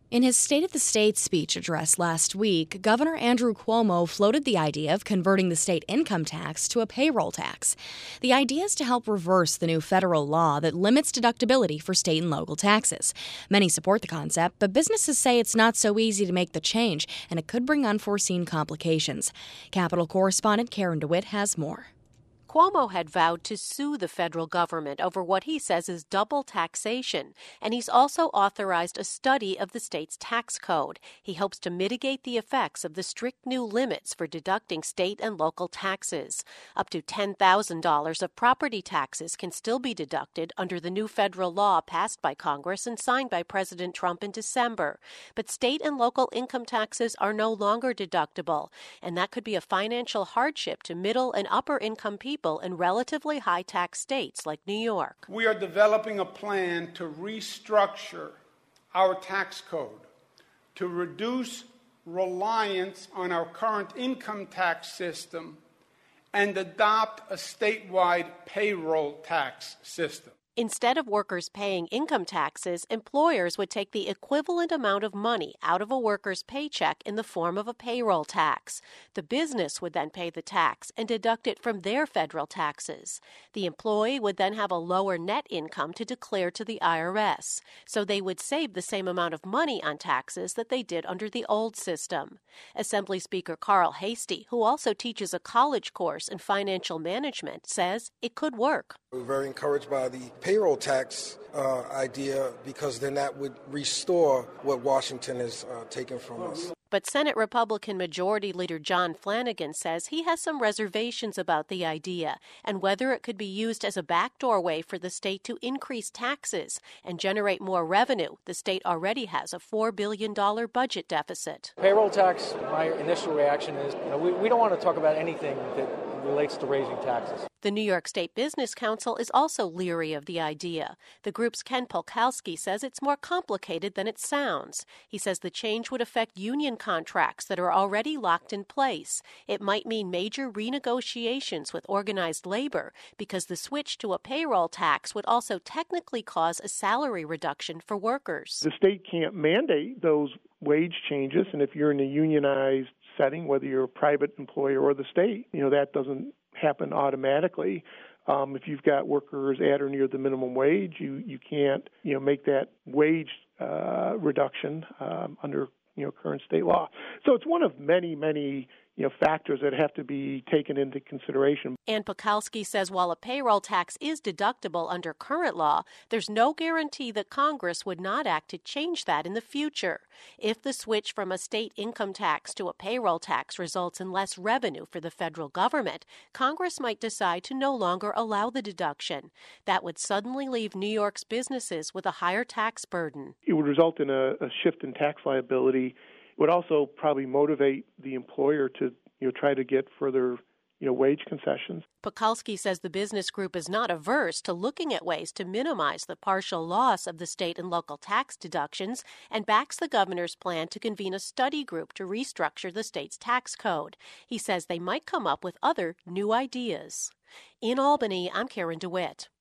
In his State of the State speech address last week, Governor Andrew Cuomo floated the idea of converting the state income tax to a payroll tax. The idea is to help reverse the new federal law that limits deductibility for state and local taxes. Many support the concept, but businesses say it's not so easy to make the change, and it could bring unforeseen complications. Capitol correspondent Karen DeWitt has more. Cuomo had vowed to sue the federal government over what he says is double taxation, and he's also authorized a study of the state's tax code. He hopes to mitigate the effects of the strict new limits for deducting state and local taxes. Up to $10,000 of property taxes can still be deducted under the new federal law passed by Congress and signed by President Trump in December. But state and local income taxes are no longer deductible, and that could be a financial hardship to middle and upper income people in relatively high-tax states like New York. We are developing a plan to restructure our tax code to reduce reliance on our current income tax system and adopt a statewide payroll tax system. Instead of workers paying income taxes, employers would take the equivalent amount of money out of a worker's paycheck in the form of a payroll tax. The business would then pay the tax and deduct it from their federal taxes. The employee would then have a lower net income to declare to the IRS, so they would save the same amount of money on taxes that they did under the old system. Assembly Speaker Carl Heastie, who also teaches a college course in financial management, says it could work. We're very encouraged by the payroll tax idea because then that would restore what Washington has taken from us. But Senate Republican Majority Leader John Flanagan says he has some reservations about the idea and whether it could be used as a backdoor way for the state to increase taxes and generate more revenue. The state already has a $4 billion budget deficit. Payroll tax, my initial reaction is, we don't want to talk about anything that relates to raising taxes. The New York State Business Council is also leery of the idea. The group's Ken Polkowski says it's more complicated than it sounds. He says the change would affect union contracts that are already locked in place. It might mean major renegotiations with organized labor because the switch to a payroll tax would also technically cause a salary reduction for workers. The state can't mandate those wage changes, and if you're in a unionized setting, whether you're a private employer or the state, that doesn't happen automatically. If you've got workers at or near the minimum wage, you can't make that wage reduction under current state law. So it's one of many factors that have to be taken into consideration. And Polkowski says while a payroll tax is deductible under current law, there's no guarantee that Congress would not act to change that in the future. If the switch from a state income tax to a payroll tax results in less revenue for the federal government, Congress might decide to no longer allow the deduction. That would suddenly leave New York's businesses with a higher tax burden. It would result in a shift in tax liability. It would also probably motivate the employer to try to get further wage concessions. Polkowski says the business group is not averse to looking at ways to minimize the partial loss of the state and local tax deductions and backs the governor's plan to convene a study group to restructure the state's tax code. He says they might come up with other new ideas. In Albany, I'm Karen DeWitt.